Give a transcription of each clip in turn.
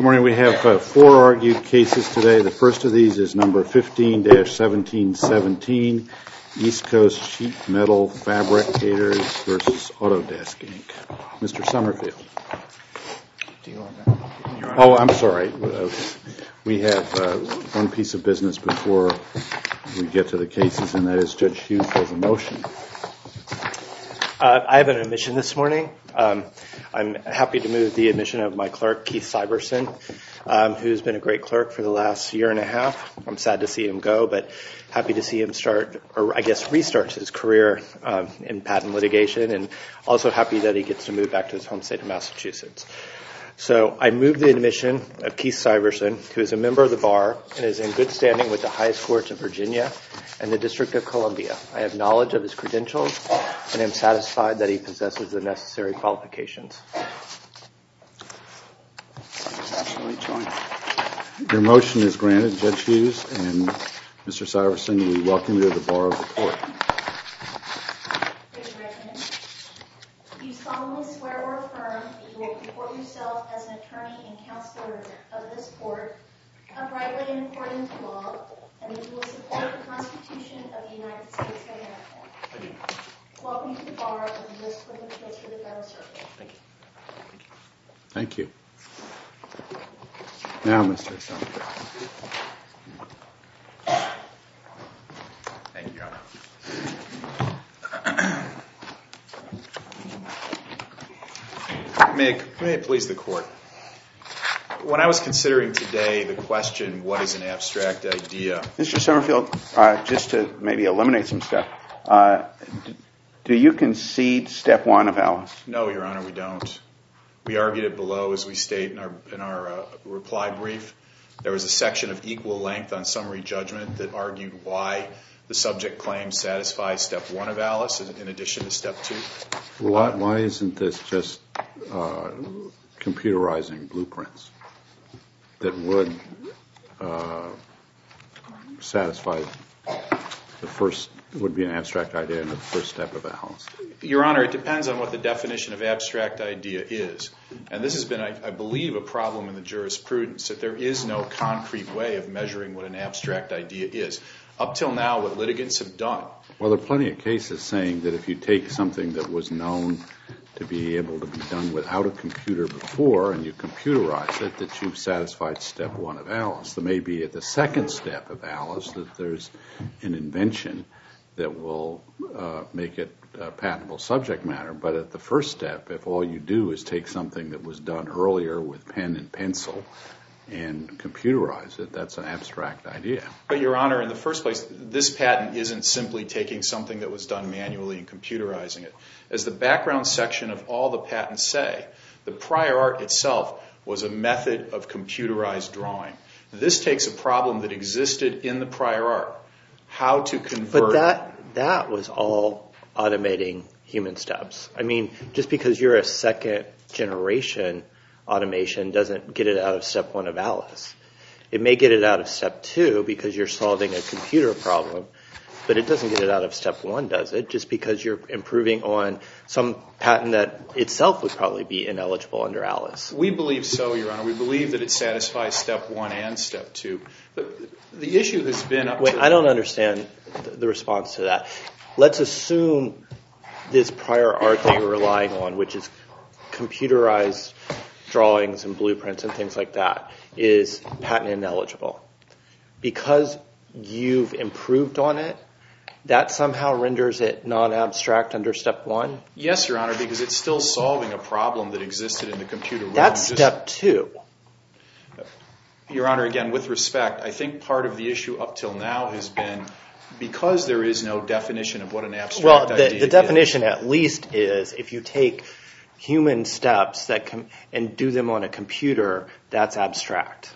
Good morning. We have four argued cases today. The first of these is number 15-1717, East Coast Sheet Metal Fabricators v. Autodesk, Inc. Mr. Summerfield. Oh, I'm sorry. We have one piece of business before we get to the cases, and that is Judge Hughes has a motion. I have an admission this morning. I'm happy to move the admission of my clerk, Keith Syverson, who's been a great clerk for the last year and a half. I'm sad to see him go, but happy to see him restart his career in patent litigation, and also happy that he gets to move back to his home state of Massachusetts. So I move the admission of Keith Syverson, who is a member of the bar and is in good standing with the highest courts of Virginia and the District of Columbia. I have knowledge of his credentials and am satisfied that he possesses the necessary qualifications. Your motion is granted, Judge Hughes, and Mr. Syverson, we welcome you to the bar of the court. Do you solemnly swear or affirm that you will comport yourself as an attorney and counselor of this court, uprightly and according to law, and that you will support the Constitution of the United States of America? I do. Welcome to the bar of the U.S. Court of Appeals for the Federal Circuit. Thank you. Thank you. Now, Mr. Summerfield. Thank you, Your Honor. May it please the Court. When I was considering today the question, what is an abstract idea? Mr. Summerfield, just to maybe eliminate some stuff, do you concede step one of Alice? No, Your Honor, we don't. We argued it below, as we state in our reply brief. There was a section of equal length on summary judgment that argued why the subject claim satisfies step one of Alice in addition to step two. Why isn't this just computerizing blueprints that would satisfy the first, would be an abstract idea in the first step of Alice? Your Honor, it depends on what the definition of abstract idea is. And this has been, I believe, a problem in the jurisprudence, that there is no concrete way of measuring what an abstract idea is. Up till now, what litigants have done... Well, there are plenty of cases saying that if you take something that was known to be able to be done without a computer before and you computerize it, that you've satisfied step one of Alice. There may be at the second step of Alice that there's an invention that will make it a patentable subject matter, but at the first step, if all you do is take something that was done earlier with pen and pencil and computerize it, that's an abstract idea. But, Your Honor, in the first place, this patent isn't simply taking something that was done manually and computerizing it. As the background section of all the patents say, the prior art itself was a method of computerized drawing. This takes a problem that existed in the prior art. How to convert... But that was all automating human steps. I mean, just because you're a second generation automation doesn't get it out of step one of Alice. It may get it out of step two because you're solving a computer problem, but it doesn't get it out of step one, does it? Just because you're improving on some patent that itself would probably be ineligible under Alice. We believe so, Your Honor. We believe that it satisfies step one and step two. The issue has been up to... Wait, I don't understand the response to that. Let's assume this prior art that you're relying on, which is computerized drawings and blueprints and things like that, is patent ineligible. Because you've improved on it, that somehow renders it non-abstract under step one? Yes, Your Honor, because it's still solving a problem that existed in the computer realm. That's step two. Your Honor, again, with respect, I think part of the issue up till now has been because there is no definition of what an abstract idea is. Well, the definition at least is if you take human steps and do them on a computer, that's abstract.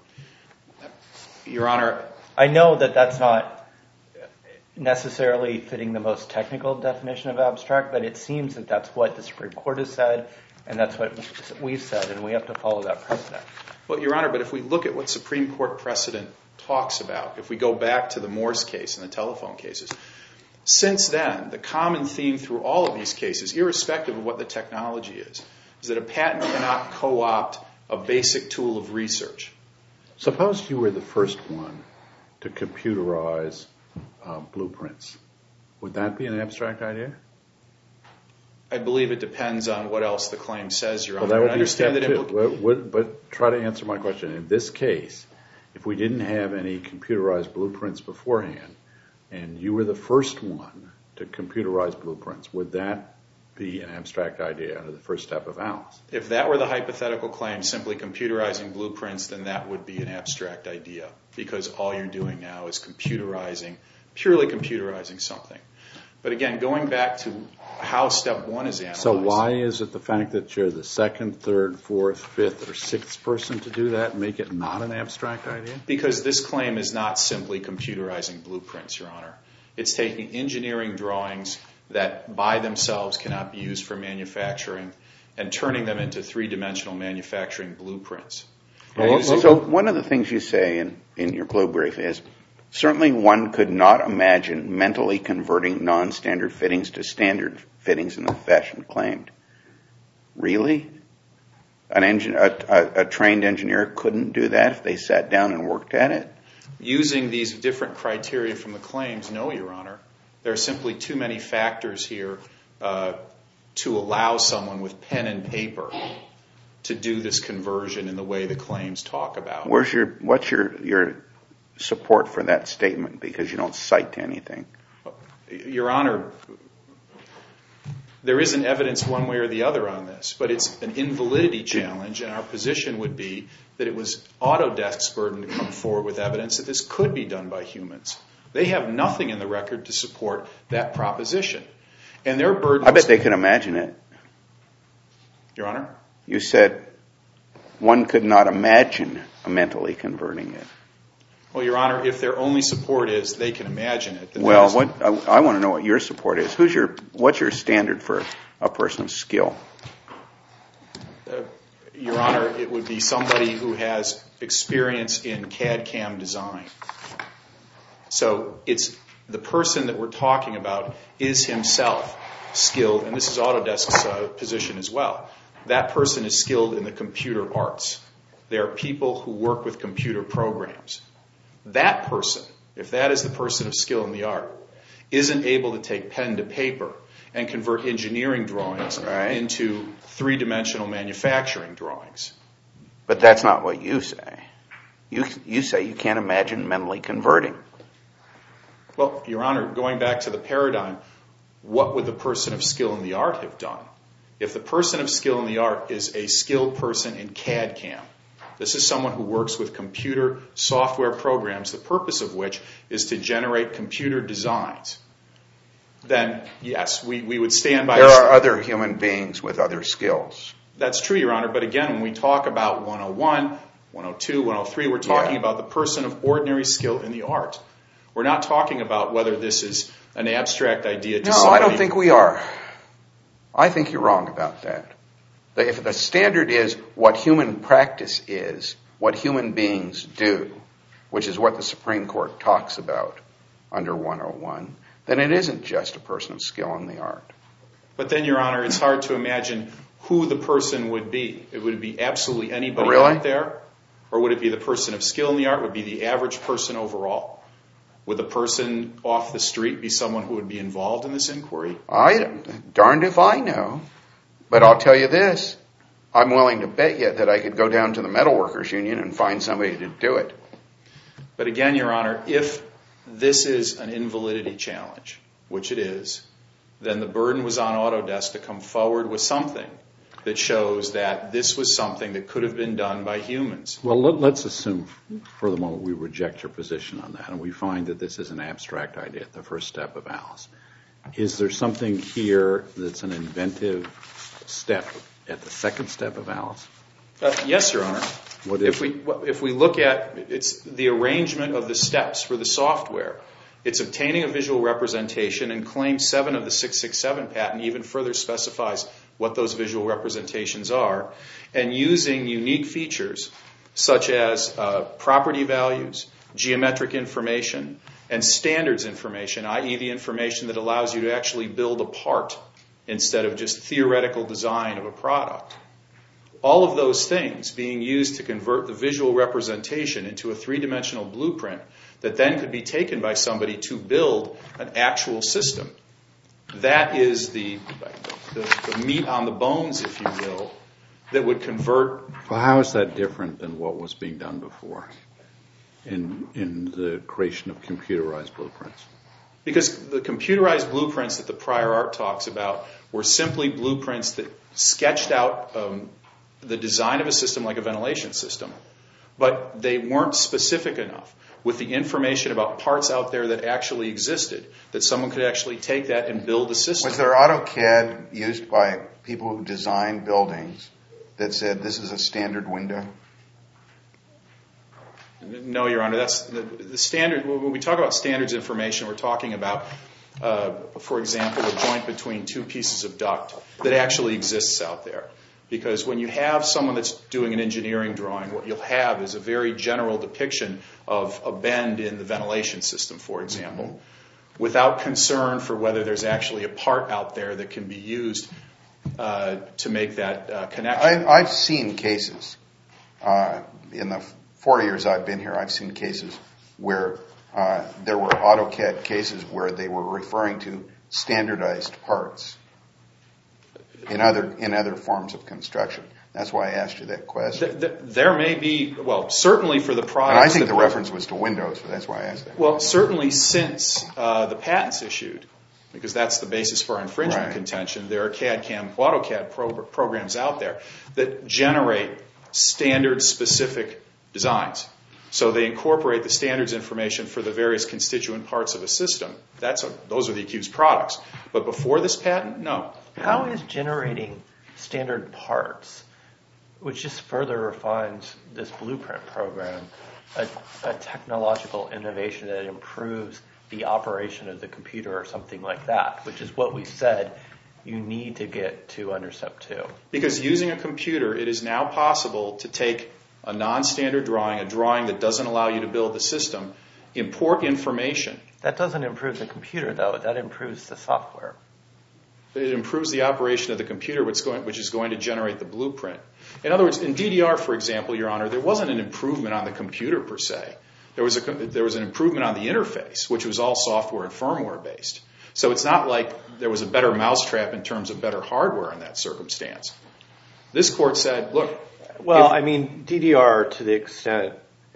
Your Honor... I know that that's not necessarily fitting the most technical definition of abstract, but it seems that that's what the Supreme Court has said, and that's what we've said, and we have to follow that precedent. Well, Your Honor, but if we look at what Supreme Court precedent talks about, if we go back to the Morse case and the telephone cases, since then, the common theme through all of these cases, irrespective of what the technology is that a patent cannot co-opt a basic tool of research. Suppose you were the first one to computerize blueprints. Would that be an abstract idea? I believe it depends on what else the claim says, Your Honor. Well, that would I be understand step that two. But try to answer my question. In this case, if we didn't have any computerized blueprints beforehand, and you were the first one to computerize blueprints, would that be an abstract idea under the first step of Alice? if that were the hypothetical claim, simply computerizing blueprints, then that would be an abstract idea, because all you're doing now is purely computerizing something. But again, going back to how step one is analyzed. So why is it the fact that you're the second, third, fourth, fifth, or sixth person to do that make it not an abstract idea? Because this claim is not simply computerizing blueprints, Your Honor. It's taking engineering drawings that by themselves cannot be used for manufacturing and turning them into three-dimensional manufacturing blueprints. So one of the things you say in your blue brief is, certainly one could not imagine mentally converting non-standard fittings to standard fittings in the fashion claimed. Really? A trained engineer couldn't do that if they sat down and worked at it? Using these different criteria from the claims, no, Your Honor. There are simply too many factors here to allow someone with pen and paper to do this conversion in the way the claims talk about. What's your support for that statement? Because you don't cite to anything. Your Honor, there isn't evidence one way or the other on this, but it's an invalidity challenge, and our position would be that it was Autodesk's burden to come forward with evidence that this could be done by humans. They have nothing in the record to support that proposition. And their burden... I bet they could imagine it. Your Honor? You said one could not imagine mentally converting it. Well, Your Honor, if their only support is they can imagine it... Well, I want to know what your support is. What's your standard for a person of skill? Your Honor, it would be somebody who has experience in CAD/CAM design. So it's the person that we're talking about is himself skilled, and this is Autodesk's position as well. That person is skilled in the computer arts. There are people who work with computer programs. That person, if that is the person of skill in the art, isn't able to take pen to paper and convert engineering drawings into three-dimensional manufacturing drawings. But that's not what you say. You say you can't imagine mentally converting. Well, Your Honor, going back to the paradigm, what would the person of skill in the art have done? If the person of skill in the art is a skilled person in CAD/CAM, this is someone who works with computer software programs, the purpose of which is to generate computer designs, then yes, we would stand by... There are other human beings with other skills. That's true, Your Honor, but again, when we talk about 101, 102, 103, we're talking about the person of ordinary skill in the art. We're not talking about whether this is an abstract idea to somebody... No, I don't think we are. I think you're wrong about that. If the standard is what human practice is, what human beings do, which is what the Supreme Court talks about under 101, then it isn't just a person of skill in the art. But then, Your Honor, it's hard to imagine who the person would be. Would it be absolutely anybody out there? Or would it be the person of skill in the art? Would it be the average person overall? Would the person off the street be someone who would be involved in this inquiry? Darned if I know. But I'll tell you this. I'm willing to bet you that I could go down to the Metalworkers Union and find somebody to do it. But again, Your Honor, if this is an invalidity challenge, which it is, then the burden was on Autodesk to come forward with something that shows that this was something that could have been done by humans. Well, let's assume for the moment we reject your position on that and we find that this is an abstract idea at the first step of Alice. Is there something here that's an inventive step at the second step of Alice? Yes, Your Honor. What is if we look at it's the arrangement of the steps for the software, it's obtaining a visual representation, and Claim 7 of the 667 patent even further specifies what those visual representations are, and using unique features such as property values, geometric information, and standards information, i.e. the information that allows you to actually build a part instead of just theoretical design of a product. all of those things being used to convert the visual representation into a three-dimensional blueprint that then could be taken by somebody to build an actual system. That is the meat on the bones, if you will, that would convert. Well, how is that different than what was being done before in the creation of computerized blueprints? Because the computerized blueprints that the prior art talks about were simply blueprints that sketched out the design of a system like a ventilation system, but they weren't specific enough with the information about parts out there that actually existed, that someone could actually take that and build a system. Was there AutoCAD used by people who design buildings that said this is a standard window? No, Your Honor. That's the standard. When we talk about standards information, we're talking about, for example, a joint between two pieces of duct that actually exists out there. Because when you have someone that's doing an engineering drawing, what you'll have is a very general depiction of a bend in the ventilation system, for example, without concern for whether there's actually a part out there that can be used to make that connection. I've seen cases, in the 4 years I've been here, I've seen cases where there were AutoCAD cases where they were referring to standardized parts in other forms of construction. That's why I asked you that question. There may be, well, certainly for the products. And I think the reference was to Windows, so that's why I asked that. Well, certainly since the patents issued, because that's the basis for our infringement contention, there are CAD/CAM, AutoCAD programs out there that generate standard-specific designs. So they incorporate the standards information for the various constituent parts of a system. Those are the accused products. But before this patent, no. How is generating standard parts, which just further refines this blueprint program, a technological innovation that improves the operation of the computer or something like that, which is what we said you need to get to under Step 2? Because using a computer, it is now possible to take a non-standard drawing, a drawing that doesn't allow you to build the system, import information. That doesn't improve the computer, though. That improves the software. It improves the operation of the computer, which is going to generate the blueprint. In other words, in DDR, for example, Your Honor, there wasn't an improvement on the computer per se. There was an improvement on the interface, which was all software and firmware based. So it's not like there was a better mousetrap in terms of better hardware in that circumstance. This court said, look. Well, I mean, DDR, to the extent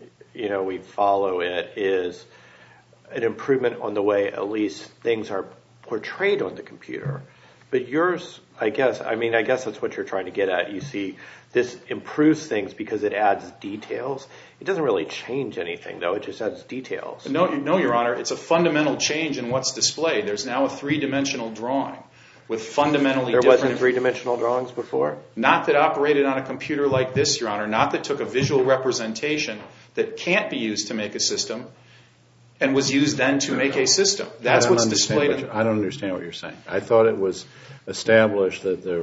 we follow it, is an improvement on the way at least things are portrayed on the computer. But yours, I guess that's what you're trying to get at. You see, this improves things because it adds details. It doesn't really change anything, though. It just adds details. No, Your Honor. It's a fundamental change in what's displayed. There's now a three-dimensional drawing with fundamentally different. There wasn't three-dimensional drawings before? Not that operated on a computer like this, Your Honor. Not that took a visual representation that can't be used to make a system and was used then to make a system. That's what's displayed. I don't understand what you're saying. I thought it was established that there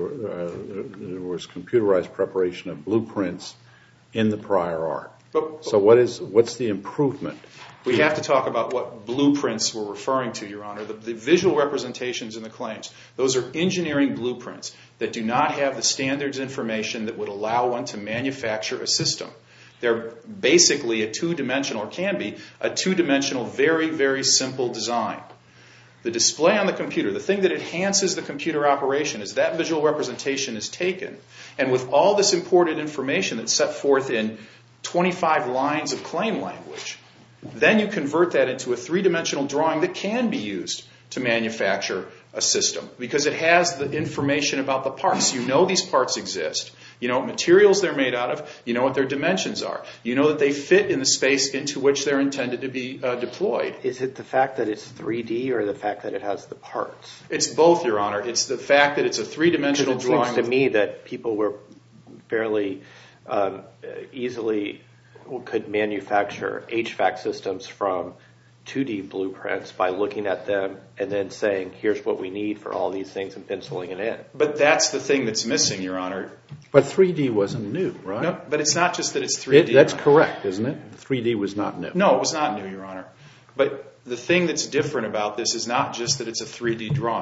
was computerized preparation of blueprints in the prior art. So what's the improvement? We have to talk about what blueprints we're referring to, Your Honor. The visual representations in the claims, those are engineering blueprints that do not have the standards information that would allow one to manufacture a system. They're basically a two-dimensional, or can be, a two-dimensional, very, very simple design. The display on the computer, the thing that enhances the computer operation is that visual representation is taken, and with all this imported information that's set forth in 25 lines of claim language, then you convert that into a three-dimensional drawing that can be used to manufacture a system because it has the information about the parts. You know these parts exist. You know what materials they're made out of. You know what their dimensions are. You know that they fit in the space into which they're intended to be deployed. Is it the fact that it's 3D or the fact that it has the parts? It's both, Your Honor. It's the fact that it's a three-dimensional drawing. It seems to me that people were fairly easily could manufacture HVAC systems from 2D blueprints by looking at them and then saying, here's what we need for all these things and penciling it in. But that's the thing that's missing, Your Honor. But 3D wasn't new, right? No, but it's not just that it's 3D. That's correct, isn't it? 3D was not new. No, it was not new, Your Honor. But the thing that's different about this is not just that it's a 3D drawing.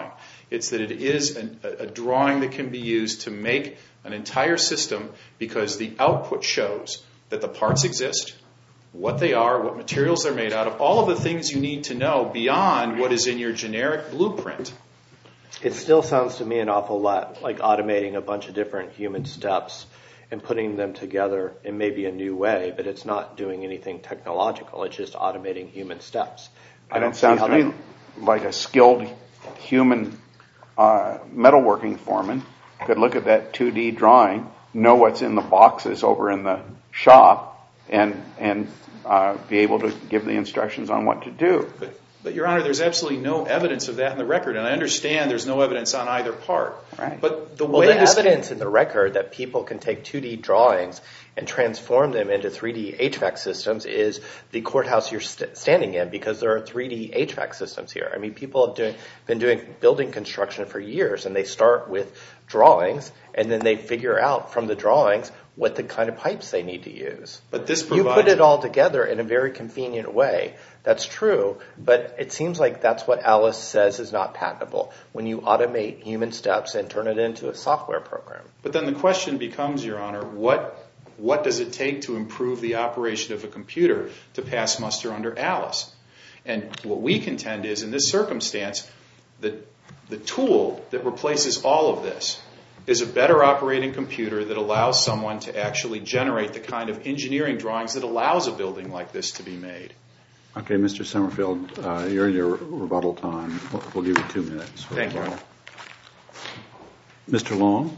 It's that it is a drawing that can be used to make an entire system because the output shows that the parts exist, what they are, what materials they're made out of, all of the things you need to know beyond what is in your generic blueprint. It still sounds to me an awful lot like automating a bunch of different human steps and putting them together in maybe a new way, but it's not doing anything technological. It's just automating human steps. And it sounds to me like a skilled human metalworking foreman could look at that 2D drawing, know what's in the boxes over in the shop, and be able to give the instructions on what to do. But Your Honor, there's absolutely no evidence of that in the record, and I understand there's no evidence on either part. Right. But the evidence in the record that people can take 2D drawings and transform them into 3D HVAC systems is the courthouse you're standing in, because there are 3D HVAC systems here. I mean, people have been doing building construction for years, and they start with drawings, and then they figure out from the drawings what the kind of pipes they need to use. But this You put it all together in a very convenient way. That's true, but it seems like that's what Alice says is not patentable, when you automate human steps and turn it into a software program. But then the question becomes, Your Honor, what does it take to improve the operation of a computer to pass muster under Alice? And what we contend is, in this circumstance, that the tool that replaces all of this is a better operating computer that allows someone to actually generate the kind of engineering drawings that allows a building like this to be made. Okay, Mr. Summerfield, you're in your rebuttal time. We'll give you 2 minutes. Thank you, Your Honor. Mr. Long?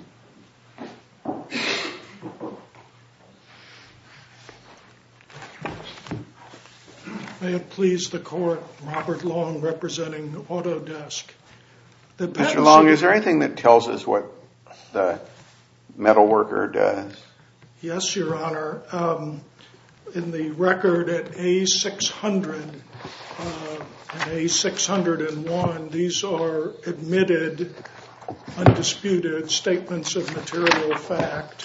May it please the Court, Robert Long representing Autodesk. Mr. Long, is there anything that tells us what the metal worker does? Yes, Your Honor. In the record at A600 and A601, these are admitted, undisputed statements of material fact.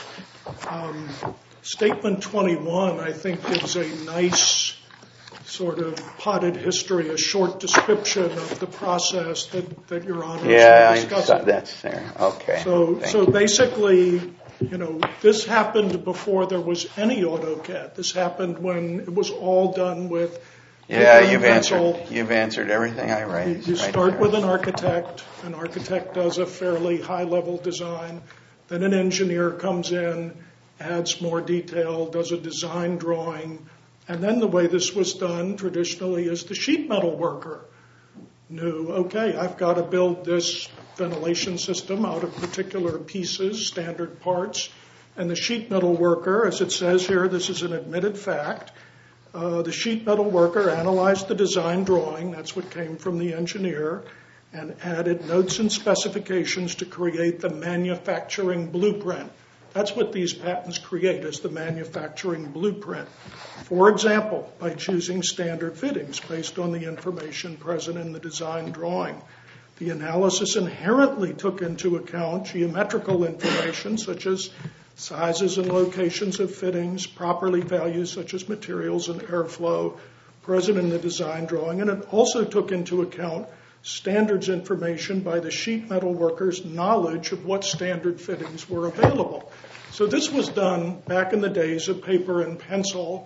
Statement 21, I think, gives a nice sort of potted history, a short description of the process that Your Honor is discussing. Yeah, that's there. Okay. So basically, this happened before there was any AutoCAD. This happened when it was all done with Yeah, you've answered everything I raised. You start with an architect. An architect does a fairly high-level design. Then an engineer comes in, adds more detail, does a design drawing. And then the way this was done traditionally is the sheet metal worker knew, okay, I've got to build this ventilation system out of particular pieces, standard parts. And the sheet metal worker, as it says here, this is an admitted fact, the sheet metal worker analyzed the design drawing, that's what came from the engineer, and added notes and specifications to create the manufacturing blueprint. That's what these patents create, is the manufacturing blueprint. For example, by choosing standard fittings based on the information present in the design drawing. The analysis inherently took into account geometrical information such as sizes and locations of fittings, properly values such as materials and airflow present in the design drawing, and it also took into account standards information by the sheet metal worker's knowledge of what standard fittings were available. So this was done back in the days of paper and pencil.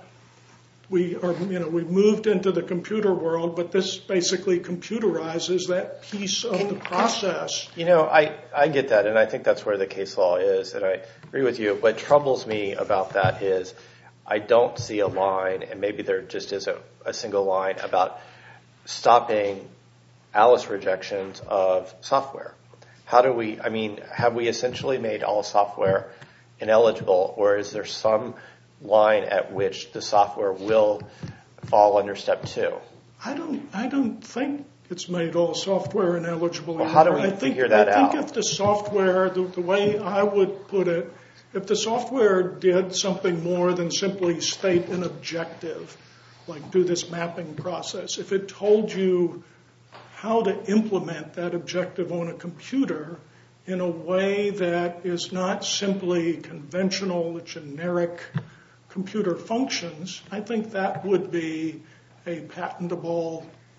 We moved into the computer world, but this basically computerizes that piece of the process. I get that, and I think that's where the case law is, and I agree with you. What troubles me about that is I don't see a line, and maybe there just is a single line, about stopping Alice rejections of software. Have we essentially made all software ineligible, or is there some line at which the software will fall under step 2? I don't think it's made all software ineligible. Well, how do we figure that out? I think if the software, the way I would put it, if the software did something more than simply state an objective, like do this mapping process, if it told you how to implement that objective on a computer in a way that is not simply conventional, generic computer functions, I think that would be a patentable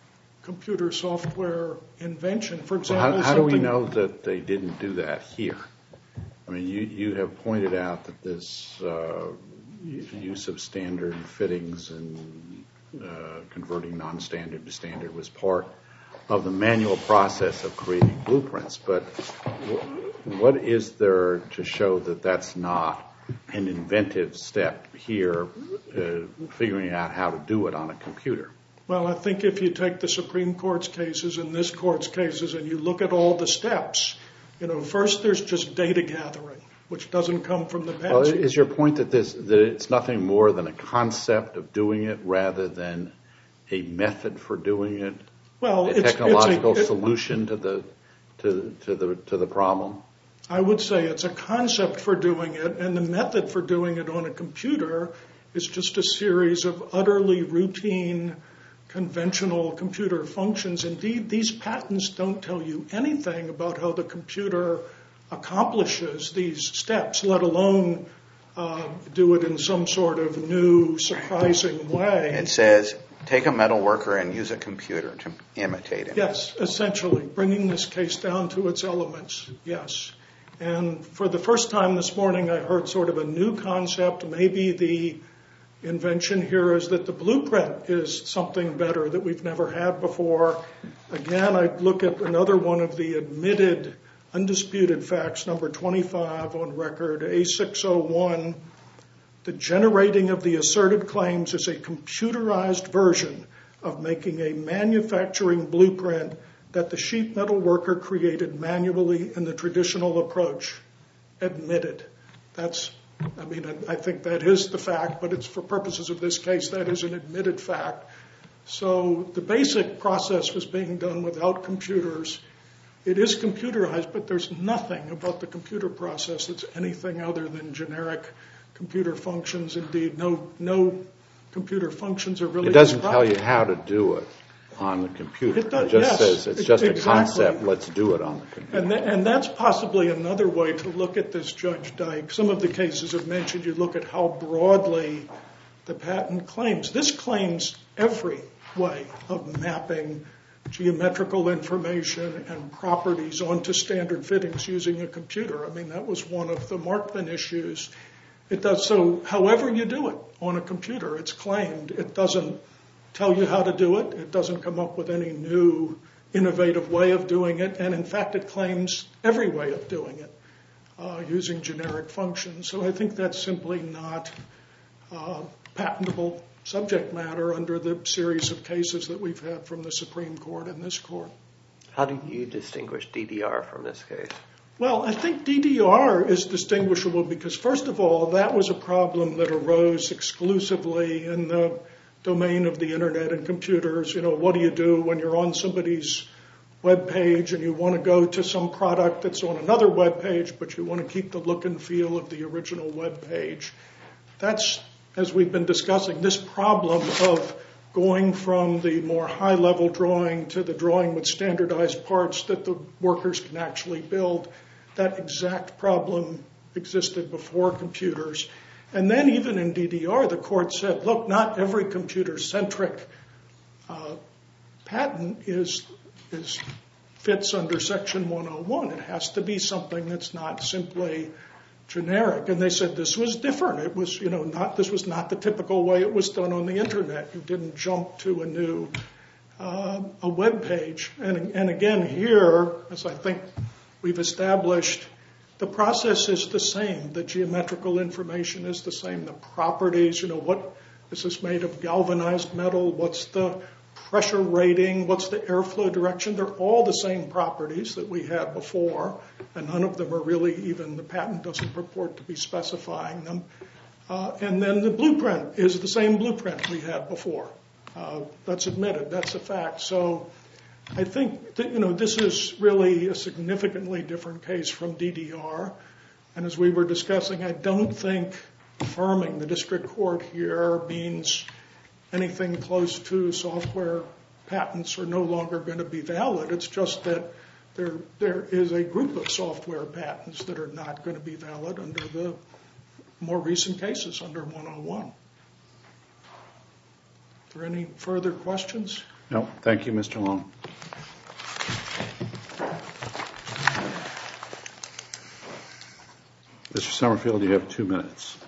computer software invention. For example, how do we know that they didn't do that here? I mean, you have pointed out that this use of standard fittings and converting non-standard to standard was part of the manual process of creating blueprints. But what is there to show that that's not an inventive step here, figuring out how to do it on a computer? Well, I think if you take the Supreme Court's cases and this Court's cases and you look at all the steps, first there's just data gathering, which doesn't come from the past. Well, is your point that it's nothing more than a concept of doing it rather than a method for doing it? Well, a technological solution to the problem? I would say it's a concept for doing it, and the method for doing it on a computer is just a series of utterly routine, conventional computer functions. Indeed, these patents don't tell you anything about how the computer accomplishes these steps, let alone do it in some sort of new, surprising way. It says, take a metal worker and use a computer to imitate him. Yes, essentially, bringing this case down to its elements, yes. And for the first time this morning, I heard sort of a new concept. Maybe the invention here is that the blueprint is something better that we've never had before. Again, I'd look at another one of the admitted, undisputed facts, number 25 on record, A601. The generating of the asserted claims is a computerized version of making a manufacturing blueprint that the sheet metal worker created manually in the traditional approach. Admitted. I think that is the fact, but it's for purposes of this case, that is an admitted fact. So the basic process was being done without computers. It is computerized, but there's nothing about the computer process that's anything other than generic computer functions. Indeed, no computer functions are really... It doesn't tell you how to do it on the computer. It just says it's just a concept, let's do it on the computer. And that's possibly another way to look at this, Judge Dyke. Some of the cases have mentioned you look at how broadly the patent claims. This claims every way of mapping geometrical information and properties onto standard fittings using a computer. I mean, that was one of the Markman issues. It does so however you do it on a computer. It's claimed. It doesn't tell you how to do it. It doesn't come up with any new innovative way of doing it. And in fact, it claims every way of doing it using generic functions. So I think that's simply not patentable subject matter under the series of cases that we've had from the Supreme Court and this court. How do you distinguish DDR from this case? Well, I think DDR is distinguishable because, first of all, that was a problem that arose exclusively in the domain of the internet and computers. What do you do when you're on somebody's web page and you want to go to some product that's on another web page, but you want to keep the look and feel of the original web page? That's, as we've been discussing, this problem of going from the more high-level drawing to the drawing with standardized parts that the workers can actually build. That exact problem existed before computers. And then even in DDR, the court said, look, not every computer-centric patent fits under Section 101. It has to be something that's not simply generic. And they said this was different. It was, this was not the typical way it was done on the internet. You didn't jump to a new a web page. And again, here, as I think we've established, the process is the same. The geometrical information is the same. The properties, what is this made of? Galvanized metal? What's the pressure rating? What's the airflow direction? They're all the same properties that we had before, and none of them are really even, the patent doesn't purport to be specifying them. And then the blueprint is the same blueprint we had before. That's admitted. That's a fact. So I think that, this is really a significantly different case from DDR. And as we were discussing, I don't think affirming the district court here means anything close to software patents are no longer going to be valid. It's just that there is a group of software patents that are not going to be valid under the more recent cases under 101. Are there any further questions? No, thank you, Mr. Long. Mr. Summerfield, you have 2 minutes.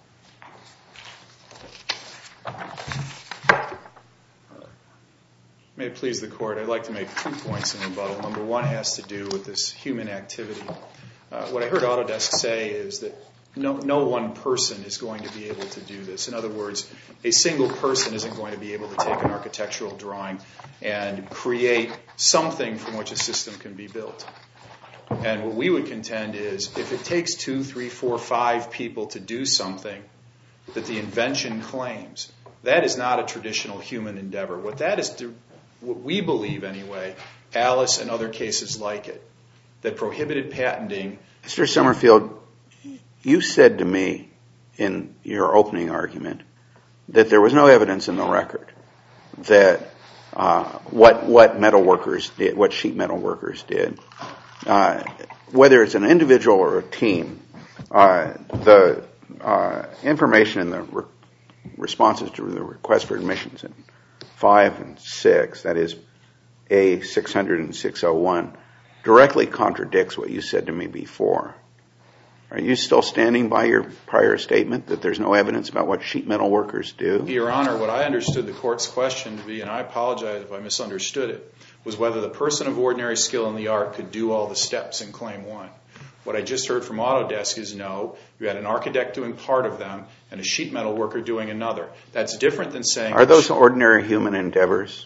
May it please the Court, I'd like to make 2 points in rebuttal. Number one has to do with this human activity. What I heard Autodesk say is that no one person is going to be able to do this. In other words, a single person isn't going to be able to take an architectural drawing and create something from which a system can be built. And what we would contend is if it takes 2, 3, 4, 5 people to do something that the invention claims, that is not a traditional human endeavor. What we believe anyway, Alice and other cases like it, that prohibited patenting. Mr. Summerfield, you said to me in your opening argument that there was no evidence in the record that what metal workers did, what sheet metal workers did, whether it's an individual or a team, the information in the responses to the request for admissions in 5 and 6, that is A600 and 601, directly contradicts what you said to me before. Are you still standing by your prior statement that there's no evidence about what sheet metal workers do? Your Honor, what I understood the Court's question to be, and I apologize if I misunderstood it, was whether the person of ordinary skill in the art could do all the steps in Claim 1. What I just heard from Autodesk is no. You had an architect doing part of them and a sheet metal worker doing another. That's different than saying... Are those ordinary human endeavors?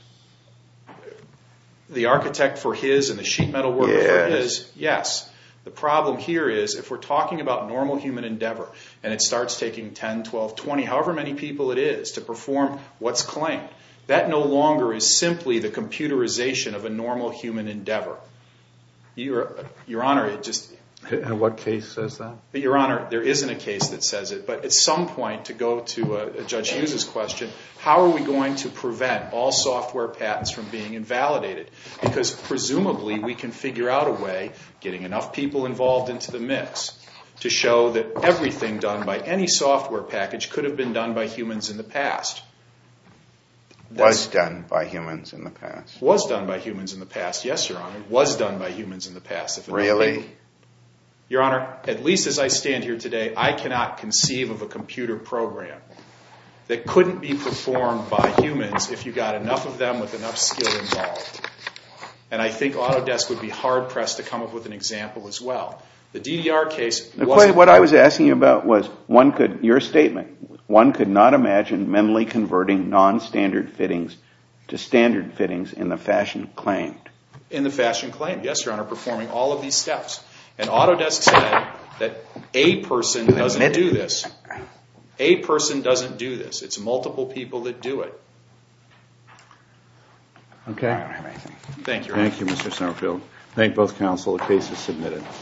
The architect for his and the sheet metal worker for his, yes. The problem here is if we're talking about normal human endeavor and it starts taking 10, 12, 20, however many people it is to perform what's claimed, that no longer is simply the computerization of a normal human endeavor. Your Honor, it just... And what case says that? But Your Honor, there isn't a case that says it. But at some point, to go to Judge Hughes' question, how are we going to prevent all software patents from being invalidated? Because presumably we can figure out a way, getting enough people involved into the mix, to show that everything done by any software package could have been done by humans in the past. Was done by humans in the past. Was done by humans in the past, yes, Your Honor. Was done by humans in the past. Really? Your Honor, at least as I stand here today, I cannot conceive of a computer program that couldn't be performed by humans if you got enough of them with enough skill involved. And I think Autodesk would be hard-pressed to come up with an example as well. The DDR case wasn't... What I was asking you about was, your statement, one could not imagine mentally converting non-standard fittings to standard fittings in the fashion claimed. In the fashion claimed, yes, Your Honor, performing all of these steps. And Autodesk said that a person doesn't do this. A person doesn't do this. It's multiple people that do it. Okay. I don't have anything. Thank you, Your Honor. Thank you, Mr. Summerfield. Thank both counsel. The case is submitted.